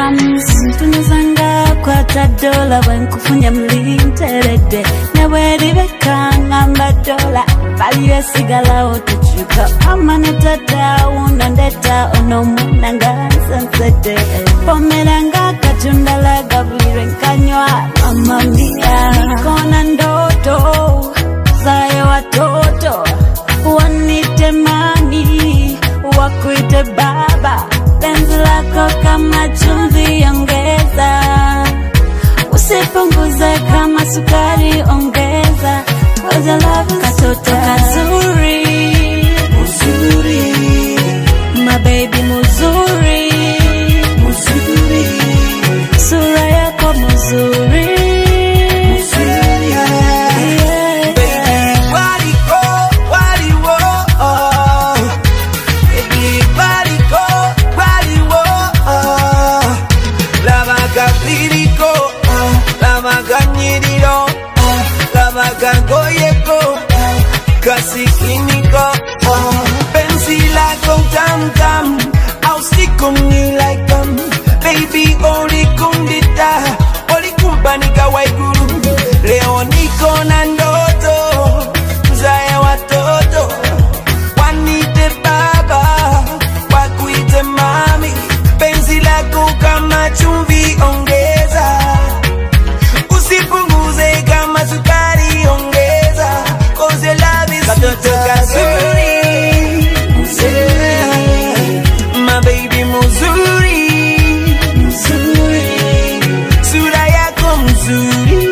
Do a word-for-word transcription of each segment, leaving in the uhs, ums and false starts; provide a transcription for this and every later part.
comes tunazanga kwa tadola wankufunya mlinterede newe ribekanga mbadola baliwe sigala otuchuka amane tata unandeta onomunanga sansete pomeranga katundala gabulire nkanywa mama mia nikona ndoto zaye watoto wanite mami wakuite baba penzi lako kama chumvi ongeza usipunguze kama sukari ongeza cause I love you katoto kazuri muzuri my baby muzuri muzuri sura yako muzuri muzuri yeah. Baby body go body wo oh. Baby body go body wo oh. La vaca lirico oh. La vaca nyiriro oh. La vaca goyeko oh. Casi químico oh. Pensila con tam tam I'll stick on you like them baby oli kundita oli kumpanika waiguru leo niko na ndoto zae watoto wanite baba wakuite mami penzi lako kama chumvi ongeza usipunguze kama sukari ongeza cause your love is katoto kazuri my baby muzuri muzuri sura yako muzuri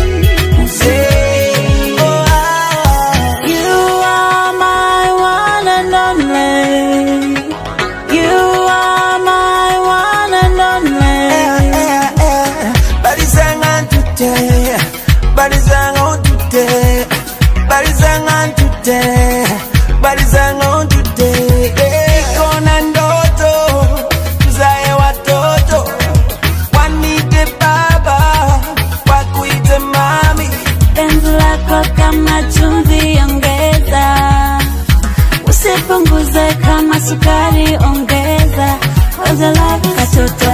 muzuri oh, ah. You are my one and only you are my one and only eh, eh, eh. Barizanga tute barizanga tute barizanga tute barizanga tute ikona ndoto zae watoto wanite baba wakuite mami penzi lako kama chumvi ongeza usipunguze kama sukari ongeza cause I love you katoto